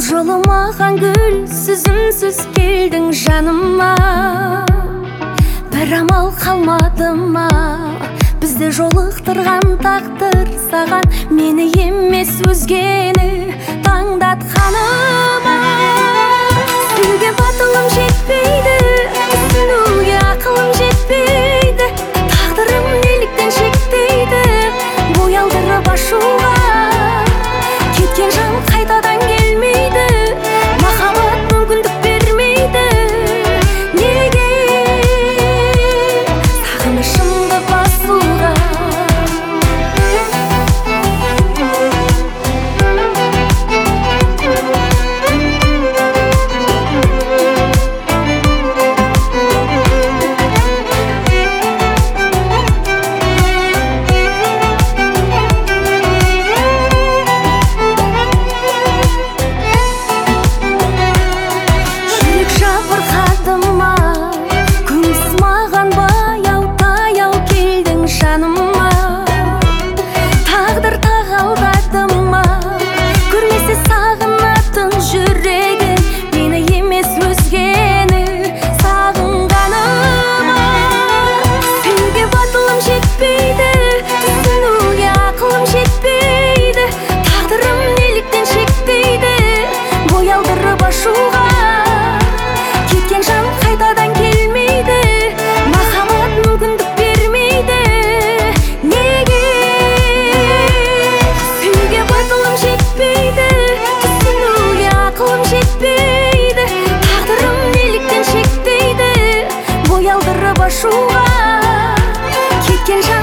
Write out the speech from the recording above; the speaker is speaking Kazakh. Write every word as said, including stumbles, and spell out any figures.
жолы маған гүлсіз үнсіз келдің жаныма. Бір амал қалмады ма бізді жолықтырған тағдыр, саған мені емес өзгені таңдатқаныма. Сүюге батылым жетпейді, түсінуге ақылым жетпейді. Тағдырым неліктен шектейді, бой алдырып ашуға. Кеткен жан қайтадан келмейді, махаббат мүмкіндік бермейді. Неге сағынышымды басуға? Кеткен жан қайтадан келмейді, махаббат мүмкіндік бермейді. Неге сүюге батылым жетпейді, түсінуге ақылым жетпейді. Тағдырым неліктен шектейді, бой алдырып ашуға. Кеткен жан